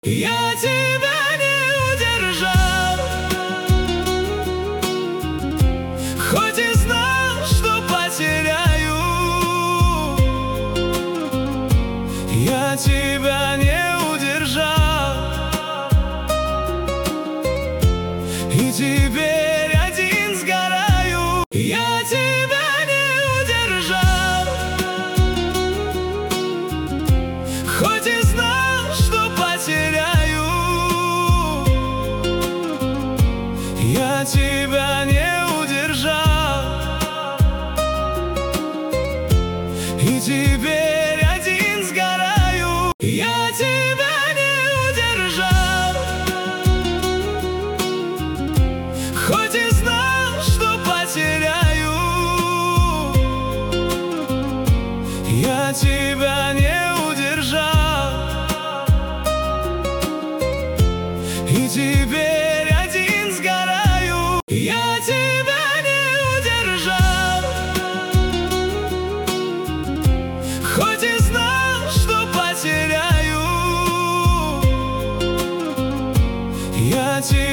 Я тебя не удержал, хоть и знал, что потеряю. Я тебя не удержал, и теперь один сгораю. Я тебя не удержал, хоть и знал, что потеряю. Я тебя не удержал, и теперь один сгораю. Я тебя не удержал, хоть и знал, что потеряю. Я тебя не удержал, и теперь один сгораю. Я тебя не удержал, хоть и знал, что потеряю. Я тебя